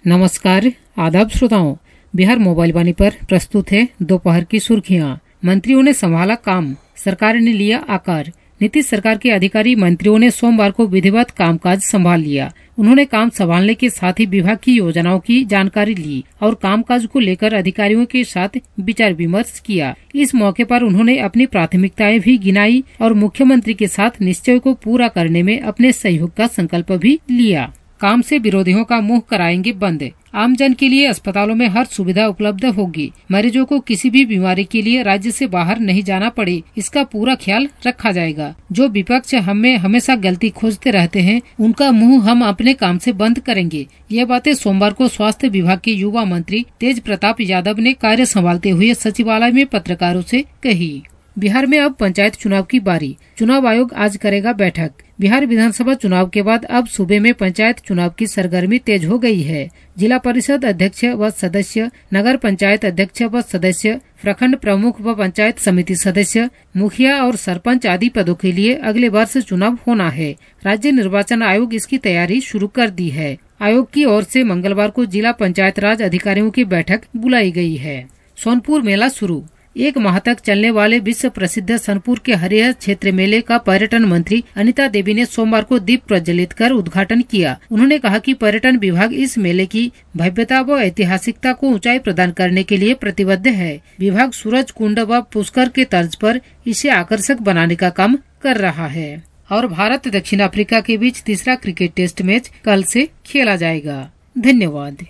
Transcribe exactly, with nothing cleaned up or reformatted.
नमस्कार, आदाब श्रोताओं। बिहार मोबाइल वाणी पर प्रस्तुत है दोपहर की सुर्खियां। मंत्रियों ने संभाला काम, सरकार ने लिया आकार। नीतीश सरकार के अधिकारी मंत्रियों ने सोमवार को विधिवत कामकाज संभाल लिया। उन्होंने काम संभालने के साथ ही विभाग की योजनाओं की जानकारी ली और कामकाज को लेकर अधिकारियों के साथ विचार विमर्श किया। इस मौके पर उन्होंने अपनी प्राथमिकताएं भी गिनाई और मुख्यमंत्री के साथ निश्चय को पूरा करने में अपने सहयोग का संकल्प भी लिया। काम से विरोधियों का मुंह कराएंगे बंद। आमजन के लिए अस्पतालों में हर सुविधा उपलब्ध होगी। मरीजों को किसी भी बीमारी के लिए राज्य से बाहर नहीं जाना पड़े, इसका पूरा ख्याल रखा जाएगा। जो विपक्ष हमें हमेशा गलती खोजते रहते हैं, उनका मुंह हम अपने काम से बंद करेंगे। ये बातें सोमवार को स्वास्थ्य विभाग के युवा मंत्री तेज प्रताप यादव ने कार्य संभालते हुए सचिवालय में पत्रकारों से कही। बिहार में अब पंचायत चुनाव की बारी। चुनाव आयोग आज करेगा बैठक। बिहार विधानसभा चुनाव के बाद अब सूबे में पंचायत चुनाव की सरगर्मी तेज हो गई है। जिला परिषद अध्यक्ष व सदस्य, नगर पंचायत अध्यक्ष व सदस्य, प्रखंड प्रमुख व पंचायत समिति सदस्य, मुखिया और सरपंच आदि पदों के लिए अगले वर्ष चुनाव होना है। राज्य निर्वाचन आयोग इसकी तैयारी शुरू कर दी है। आयोग की ओर से मंगलवार को जिला पंचायत राज अधिकारियों की बैठक बुलाई गई है। सोनपुर मेला शुरू। एक माह तक चलने वाले विश्व प्रसिद्ध सोनपुर के हरिहर क्षेत्र मेले का पर्यटन मंत्री अनिता देवी ने सोमवार को दीप प्रज्वलित कर उद्घाटन किया। उन्होंने कहा कि पर्यटन विभाग इस मेले की भव्यता व ऐतिहासिकता को ऊंचाई प्रदान करने के लिए प्रतिबद्ध है। विभाग सूरज कुंड व पुष्कर के तर्ज पर इसे आकर्षक बनाने का काम कर रहा है। और भारत दक्षिण अफ्रीका के बीच तीसरा क्रिकेट टेस्ट मैच कल से खेला जाएगा। धन्यवाद।